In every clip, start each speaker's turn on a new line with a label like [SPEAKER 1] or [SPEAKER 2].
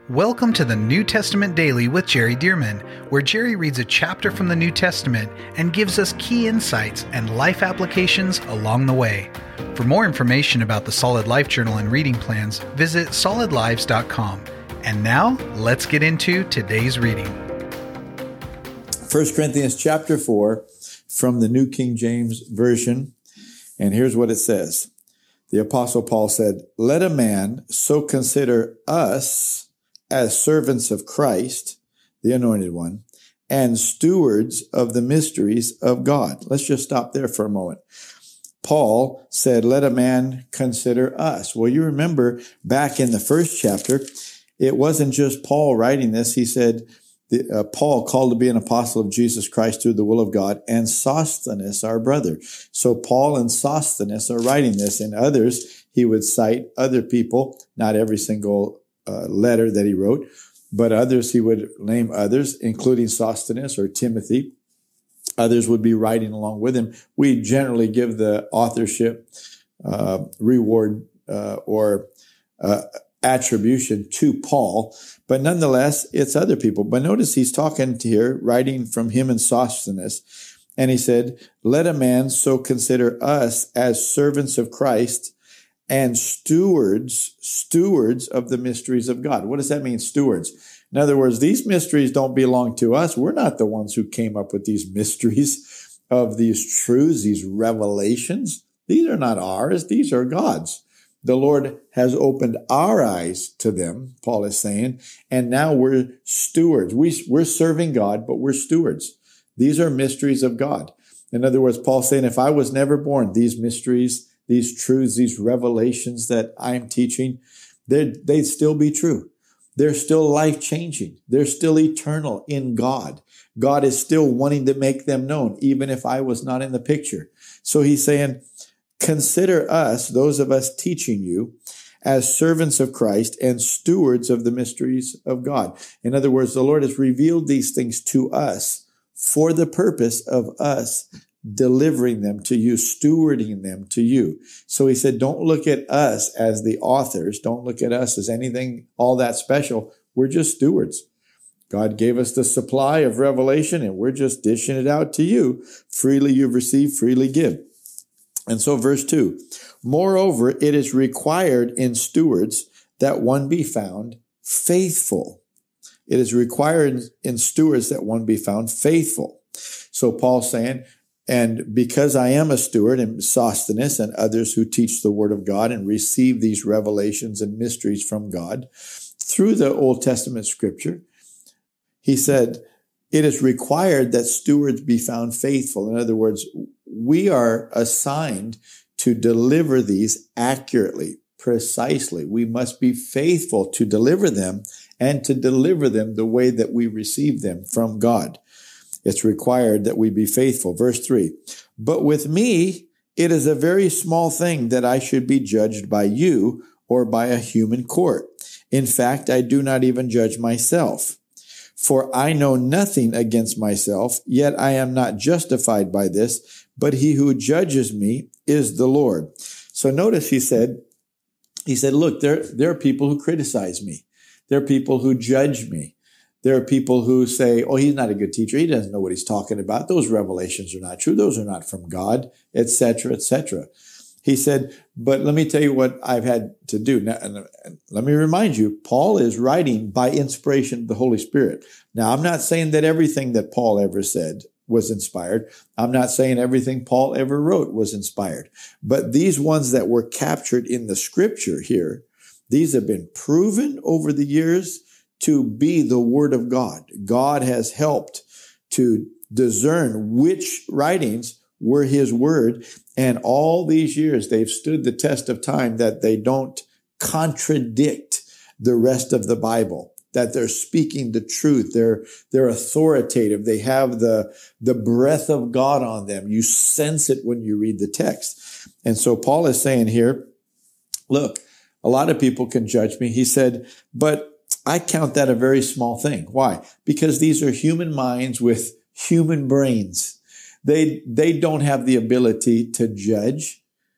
[SPEAKER 1] Welcome to the New Testament Daily with Jerry Dearman, where Jerry reads a chapter from the New Testament and gives us key insights and life applications along the way. For more information about the Solid Life Journal and reading plans, visit solidlives.com. And now, let's get into today's reading.
[SPEAKER 2] 1 Corinthians chapter 4 from the New King James Version. And here's what it says. The Apostle Paul said, "Let a man so consider us as servants of Christ, the Anointed One, and stewards of the mysteries of God." Let's just stop there for a moment. Paul said, let a man consider us. Well, you remember back in the first chapter, it wasn't just Paul writing this. He said, Paul, called to be an apostle of Jesus Christ through the will of God, and Sosthenes, our brother. So Paul and Sosthenes are writing this, and others, he would cite other people, not every single letter that he wrote, but others, he would name others, including Sosthenes or Timothy. Others would be writing along with him. We generally give the authorship reward or attribution to Paul, but nonetheless, it's other people. But notice he's talking here, writing from him and Sosthenes, and he said, let a man so consider us as servants of Christ and stewards of the mysteries of God. What does that mean, stewards? In other words, these mysteries don't belong to us. We're not the ones who came up with these mysteries of these truths, these revelations. These are not ours. These are God's. The Lord has opened our eyes to them, Paul is saying, and now we're stewards. We're serving God, but we're stewards. These are mysteries of God. In other words, Paul's saying, if I was never born, these mysteries, these truths, these revelations that I'm teaching, they'd still be true. They're still life-changing. They're still eternal in God. God is still wanting to make them known, even if I was not in the picture. So he's saying, consider us, those of us teaching you, as servants of Christ and stewards of the mysteries of God. In other words, the Lord has revealed these things to us for the purpose of us delivering them to you, stewarding them to you. So he said, don't look at us as the authors. Don't look at us as anything all that special. We're just stewards. God gave us the supply of revelation, and we're just dishing it out to you. Freely you've received, freely give. And so verse 2, moreover, it is required in stewards that one be found faithful. It is required in stewards that one be found faithful. So Paul's saying, and because I am a steward, and Sosthenes and others who teach the word of God and receive these revelations and mysteries from God through the Old Testament scripture, he said, it is required that stewards be found faithful. In other words, we are assigned to deliver these accurately, precisely. We must be faithful to deliver them and to deliver them the way that we receive them from God. It's required that we be faithful. Verse 3, but with me, it is a very small thing that I should be judged by you or by a human court. In fact, I do not even judge myself. For I know nothing against myself, yet I am not justified by this, but he who judges me is the Lord. So notice he said, look, there are people who criticize me. There are people who judge me. There are people who say, oh, he's not a good teacher. He doesn't know what he's talking about. Those revelations are not true. Those are not from God, etc., etc. He said, but let me tell you what I've had to do. Now, and let me remind you, Paul is writing by inspiration of the Holy Spirit. Now, I'm not saying that everything that Paul ever said was inspired. I'm not saying everything Paul ever wrote was inspired. But these ones that were captured in the scripture here, these have been proven over the years to be the word of God. God has helped to discern which writings were his word. And all these years, they've stood the test of time, that they don't contradict the rest of the Bible, that they're speaking the truth. They're authoritative. They have the breath of God on them. You sense it when you read the text. And so Paul is saying here, look, a lot of people can judge me. He said, but I count that a very small thing. Why? Because these are human minds with human brains. They don't have the ability to judge.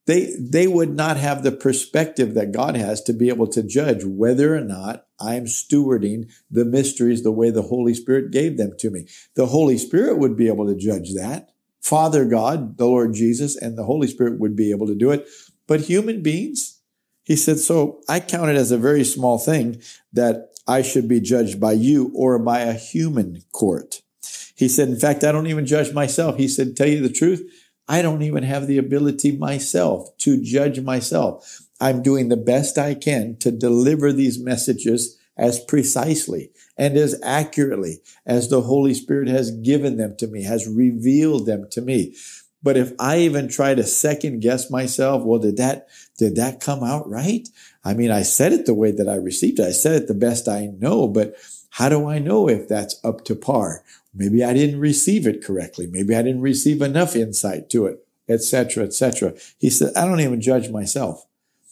[SPEAKER 2] they would not have the perspective that God has to be able to judge whether or not I'm stewarding the mysteries the way the Holy Spirit gave them to me. The Holy Spirit would be able to judge that. Father God, the Lord Jesus, and the Holy Spirit would be able to do it. But human beings, he said, so I count it as a very small thing that I should be judged by you or by a human court. He said, in fact, I don't even judge myself. He said, tell you the truth, I don't even have the ability myself to judge myself. I'm doing the best I can to deliver these messages as precisely and as accurately as the Holy Spirit has given them to me, has revealed them to me. But if I even try to second guess myself, well, did that come out right? I mean, I said it the way that I received it. I said it the best I know, but how do I know if that's up to par? Maybe I didn't receive it correctly. Maybe I didn't receive enough insight to it, etc., etc. He said, I don't even judge myself.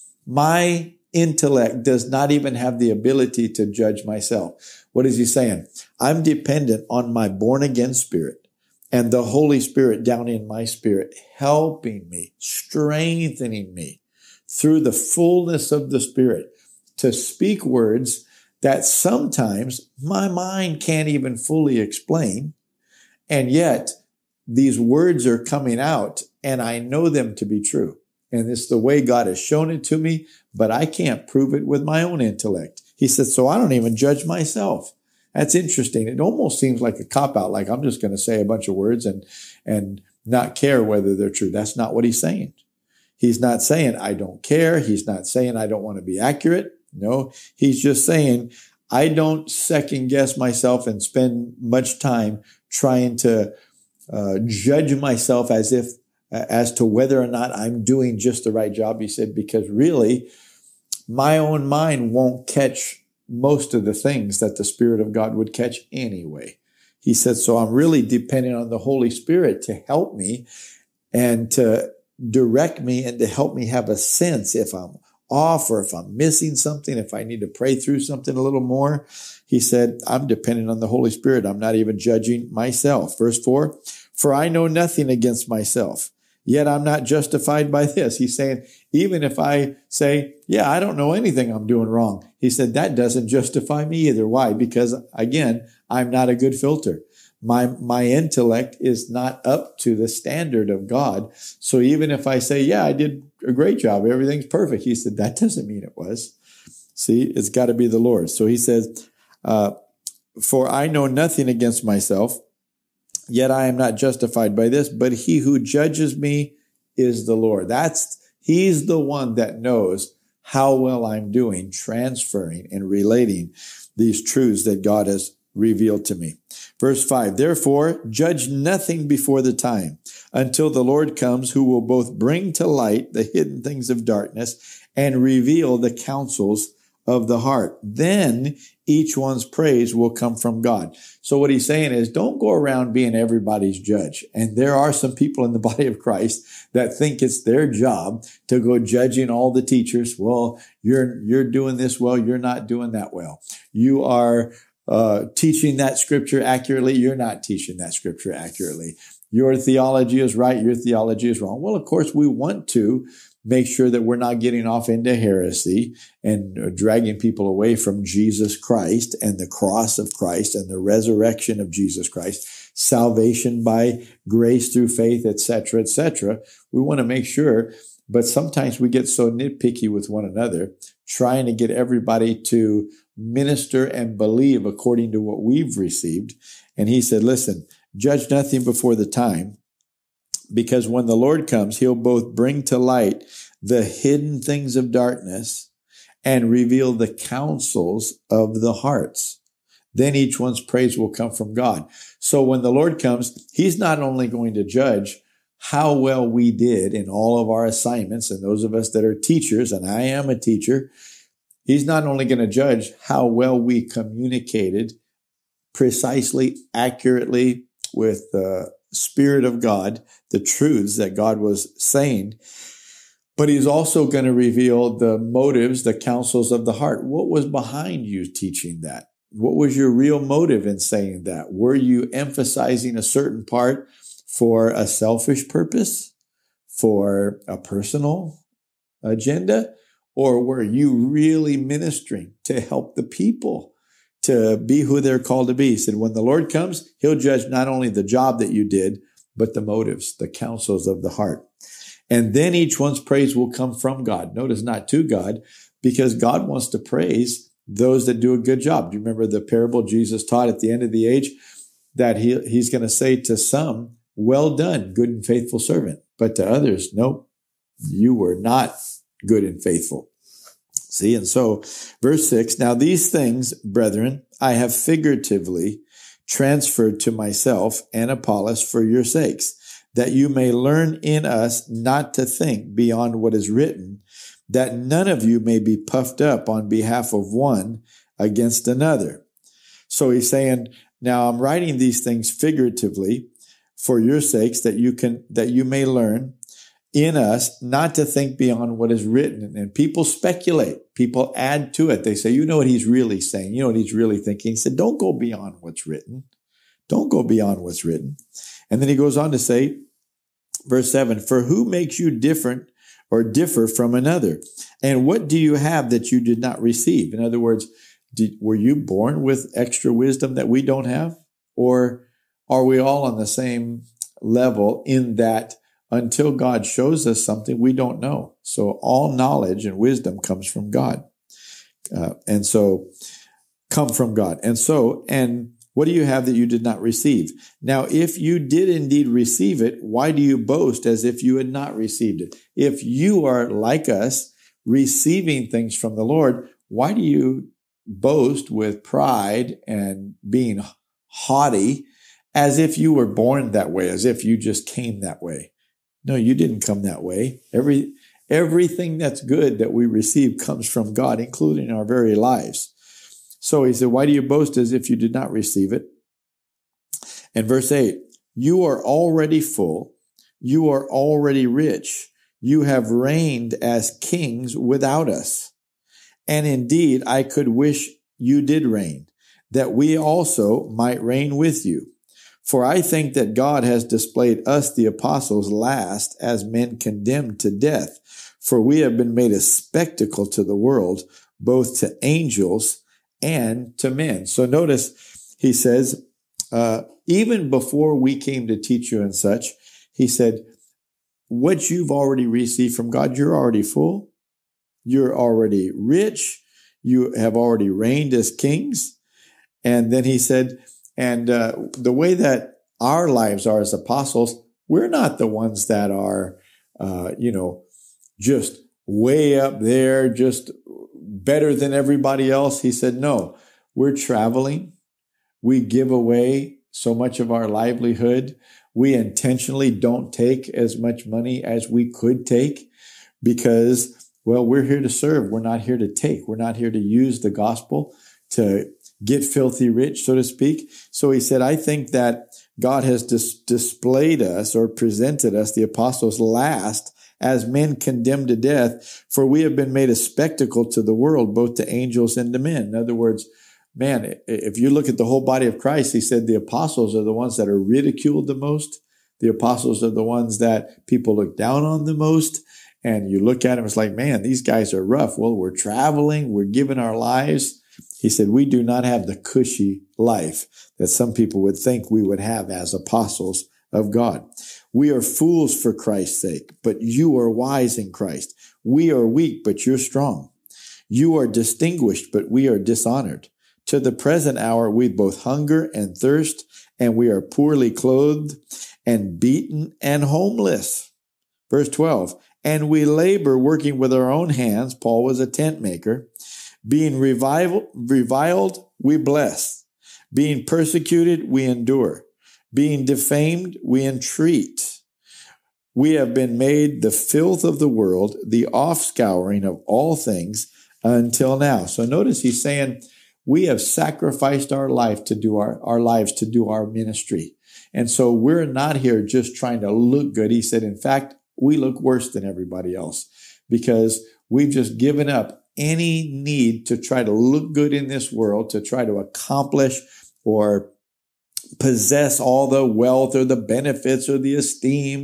[SPEAKER 2] My intellect does not even have the ability to judge myself. What is he saying? I'm dependent on my born again spirit and the Holy Spirit down in my spirit, helping me, strengthening me through the fullness of the Spirit to speak words that sometimes my mind can't even fully explain. And yet these words are coming out and I know them to be true. And it's the way God has shown it to me, but I can't prove it with my own intellect. He said, so I don't even judge myself. That's interesting. It almost seems like a cop-out, like I'm just going to say a bunch of words and not care whether they're true. That's not what he's saying. He's not saying I don't care. He's not saying I don't want to be accurate. No, he's just saying I don't second guess myself and spend much time trying to judge myself as to whether or not I'm doing just the right job. He said, because really my own mind won't catch most of the things that the Spirit of God would catch anyway. He said, so I'm really depending on the Holy Spirit to help me and to direct me and to help me have a sense if I'm off or if I'm missing something, if I need to pray through something a little more. He said, I'm dependent on the Holy Spirit. I'm not even judging myself. Verse 4, for I know nothing against myself, yet I'm not justified by this. He's saying, even if I say, yeah, I don't know anything I'm doing wrong. He said, that doesn't justify me either. Why? Because again, I'm not a good filter. My intellect is not up to the standard of God. So even if I say, yeah, I did a great job, everything's perfect. He said, that doesn't mean it was. See, it's got to be the Lord. So he says, for I know nothing against myself, yet I am not justified by this, but he who judges me is the Lord. He's the one that knows how well I'm doing, transferring and relating these truths that God has revealed to me. Verse 5, therefore, judge nothing before the time until the Lord comes, who will both bring to light the hidden things of darkness and reveal the counsels of the heart. Then each one's praise will come from God. So what he's saying is, don't go around being everybody's judge. And there are some people in the body of Christ that think it's their job to go judging all the teachers. Well, you're doing this well. You're not doing that well. You are teaching that scripture accurately. You're not teaching that scripture accurately. Your theology is right. Your theology is wrong. Well, of course, we want to make sure that we're not getting off into heresy and dragging people away from Jesus Christ and the cross of Christ and the resurrection of Jesus Christ, salvation by grace through faith, etc., etc. We want to make sure, but sometimes we get so nitpicky with one another, trying to get everybody to minister and believe according to what we've received. And he said, listen, judge nothing before the time, because when the Lord comes, he'll both bring to light the hidden things of darkness and reveal the counsels of the hearts. Then each one's praise will come from God. So when the Lord comes, he's not only going to judge how well we did in all of our assignments, and those of us that are teachers, and I am a teacher, he's not only going to judge how well we communicated precisely, accurately, with the Spirit of God, the truths that God was saying, but he's also going to reveal the motives, the counsels of the heart. What was behind you teaching that? What was your real motive in saying that? Were you emphasizing a certain part for a selfish purpose? for a personal agenda, or were you really ministering to help the people to be who they're called to be? He said, when the Lord comes, he'll judge not only the job that you did, but the motives, the counsels of the heart. And then each one's praise will come from God. Notice not to God, because God wants to praise those that do a good job. Do you remember the parable Jesus taught at the end of the age? That he's going to say to some, well done, good and faithful servant. But to others, nope, you were not good and faithful. See, and so verse 6, now these things, brethren, I have figuratively transferred to myself and Apollos for your sakes, that you may learn in us not to think beyond what is written, that none of you may be puffed up on behalf of one against another. So he's saying, now I'm writing these things figuratively for your sakes, that you may learn in us not to think beyond what is written. And people speculate. People add to it. They say, you know what he's really saying. You know what he's really thinking. He said, don't go beyond what's written. Don't go beyond what's written. And then he goes on to say, verse 7, for who makes you different or differ from another? And what do you have that you did not receive? In other words, were you born with extra wisdom that we don't have? Or are we all on the same level in that until God shows us something, we don't know? So all knowledge and wisdom comes from God. And what do you have that you did not receive? Now, if you did indeed receive it, why do you boast as if you had not received it? If you are like us, receiving things from the Lord, why do you boast with pride and being haughty as if you were born that way, as if you just came that way? No, you didn't come that way. Everything that's good that we receive comes from God, including our very lives. So he said, why do you boast as if you did not receive it? And verse 8, you are already full. You are already rich. You have reigned as kings without us. And indeed, I could wish you did reign, that we also might reign with you. For I think that God has displayed us, the apostles, last as men condemned to death. For we have been made a spectacle to the world, both to angels and to men. So notice, he says, even before we came to teach you and such, he said, what you've already received from God, you're already full. You're already rich. You have already reigned as kings. And then he said, and the way that our lives are as apostles, we're not the ones that are, just way up there, just better than everybody else. He said, no, we're traveling. We give away so much of our livelihood. We intentionally don't take as much money as we could take because, well, we're here to serve. We're not here to take. We're not here to use the gospel to get filthy rich, so to speak. So he said, I think that God has displayed us or presented us, the apostles, last as men condemned to death, for we have been made a spectacle to the world, both to angels and to men. In other words, man, if you look at the whole body of Christ, he said the apostles are the ones that are ridiculed the most. The apostles are the ones that people look down on the most. And you look at them, it's like, man, these guys are rough. Well, we're traveling, we're giving our lives. He said, we do not have the cushy life that some people would think we would have as apostles of God. We are fools for Christ's sake, but you are wise in Christ. We are weak, but you're strong. You are distinguished, but we are dishonored. To the present hour, we both hunger and thirst, and we are poorly clothed and beaten and homeless. Verse 12, and we labor working with our own hands. Paul was a tent maker. Being reviled, we bless. Being persecuted, we endure. Being defamed, we entreat. We have been made the filth of the world, the offscouring of all things until now. So notice he's saying we have sacrificed our life to do our lives to do our ministry. And so we're not here just trying to look good. He said, in fact, we look worse than everybody else because we've just given up any need to try to look good in this world, to try to accomplish or possess all the wealth or the benefits or the esteem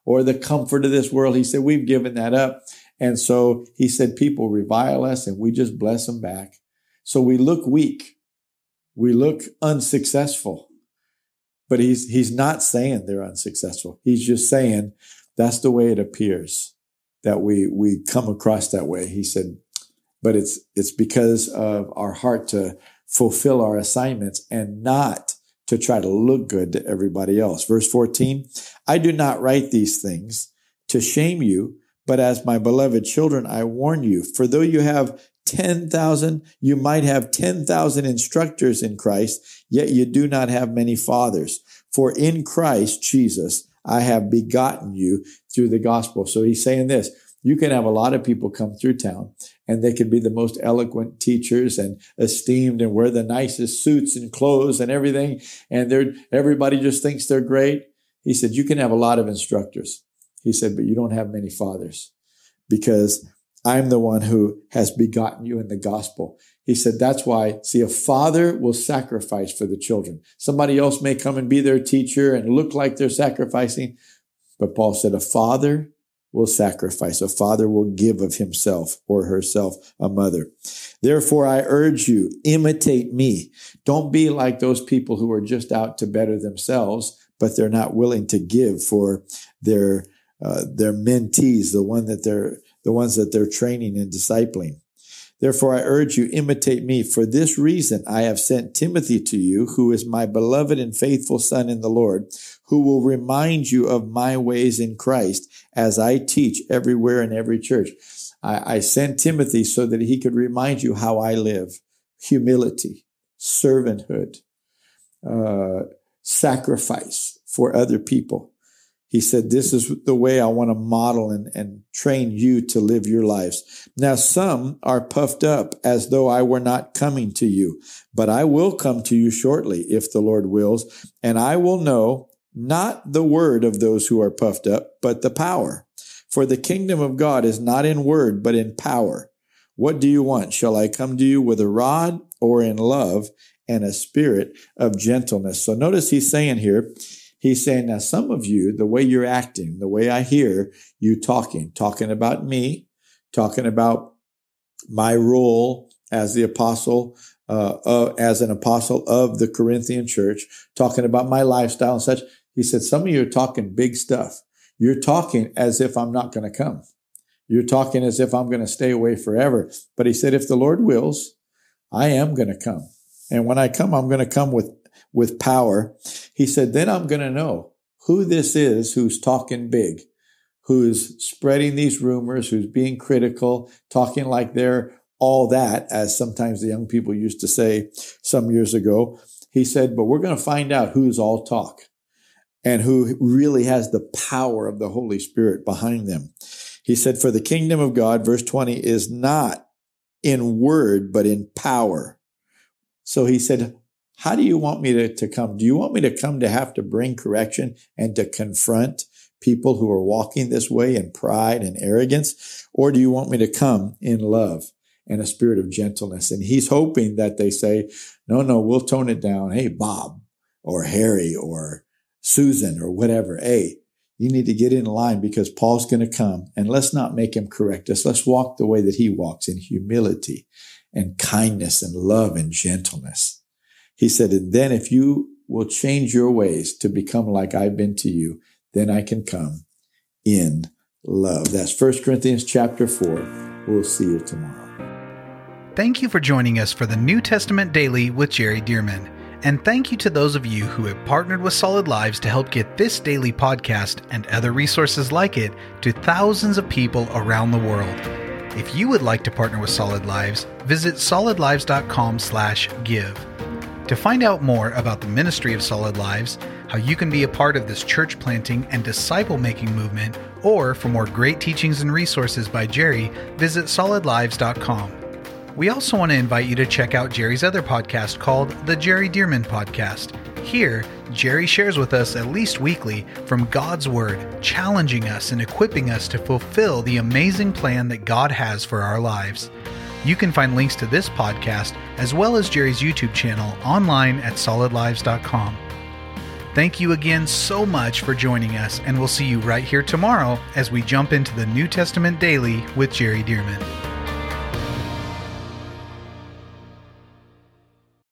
[SPEAKER 2] or the comfort of this world. He said, we've given that up. And so he said, people revile us and we just bless them back. So we look weak. We look unsuccessful. But he's not saying they're unsuccessful. He's just saying that's the way it appears, that we come across that way. He said, but it's because of our heart to fulfill our assignments and not to try to look good to everybody else. Verse 14, I do not write these things to shame you, but as my beloved children, I warn you, for though you have 10,000, you might have 10,000 instructors in Christ, yet you do not have many fathers. For in Christ Jesus, I have begotten you through the gospel. So he's saying this, you can have a lot of people come through town and they could be the most eloquent teachers and esteemed and wear the nicest suits and clothes and everything. And everybody just thinks they're great. He said, you can have a lot of instructors. He said, but you don't have many fathers, because I'm the one who has begotten you in the gospel. He said, that's why, see, a father will sacrifice for the children. Somebody else may come and be their teacher and look like they're sacrificing. But Paul said, a father will sacrifice. A father will give of himself or herself, a mother. Therefore, I urge you, imitate me. Don't be like those people who are just out to better themselves, but they're not willing to give for their mentees, the ones that they're training and discipling. Therefore, I urge you, imitate me. For this reason, I have sent Timothy to you, who is my beloved and faithful son in the Lord, who will remind you of my ways in Christ as I teach everywhere in every church. I sent Timothy so that he could remind you how I live. Humility, servanthood, sacrifice for other people. He said, this is the way I want to model and train you to live your lives. Now, some are puffed up as though I were not coming to you, but I will come to you shortly, if the Lord wills, and I will know not the word of those who are puffed up, but the power. For the kingdom of God is not in word, but in power. What do you want? Shall I come to you with a rod, or in love and a spirit of gentleness? So notice he's saying here, he's saying, now some of you, the way you're acting, the way I hear you talking about me, talking about my role as the apostle, as an apostle of the Corinthian church, talking about my lifestyle and such. He said, some of you are talking big stuff. You're talking as if I'm not going to come. You're talking as if I'm going to stay away forever. But he said, if the Lord wills, I am going to come. And when I come, I'm going to come with power. He said, then I'm going to know who this is who's talking big, who's spreading these rumors, who's being critical, talking like they're all that, as sometimes the young people used to say some years ago. He said, but we're going to find out who's all talk and who really has the power of the Holy Spirit behind them. He said, for the kingdom of God, verse 20, is not in word, but in power. So he said, how do you want me to come? Do you want me to come to have to bring correction and to confront people who are walking this way in pride and arrogance? Or do you want me to come in love and a spirit of gentleness? And he's hoping that they say, no, we'll tone it down. Hey, Bob or Harry or Susan or whatever. Hey, you need to get in line because Paul's going to come, and let's not make him correct us. Let's walk the way that he walks, in humility and kindness and love and gentleness. He said, and then if you will change your ways to become like I've been to you, then I can come in love. That's 1 Corinthians chapter 4. We'll see you tomorrow.
[SPEAKER 1] Thank you for joining us for the New Testament Daily with Jerry Dirmann. And thank you to those of you who have partnered with Solid Lives to help get this daily podcast and other resources like it to thousands of people around the world. If you would like to partner with Solid Lives, visit solidlives.com/give. To find out more about the ministry of Solid Lives, how you can be a part of this church planting and disciple-making movement, or for more great teachings and resources by Jerry, visit solidlives.com. We also want to invite you to check out Jerry's other podcast called The Jerry Dirmann Podcast. Here, Jerry shares with us at least weekly from God's Word, challenging us and equipping us to fulfill the amazing plan that God has for our lives. You can find links to this podcast as well as Jerry's YouTube channel online at solidlives.com. Thank you again so much for joining us, and we'll see you right here tomorrow as we jump into the New Testament Daily with Jerry Dirmann.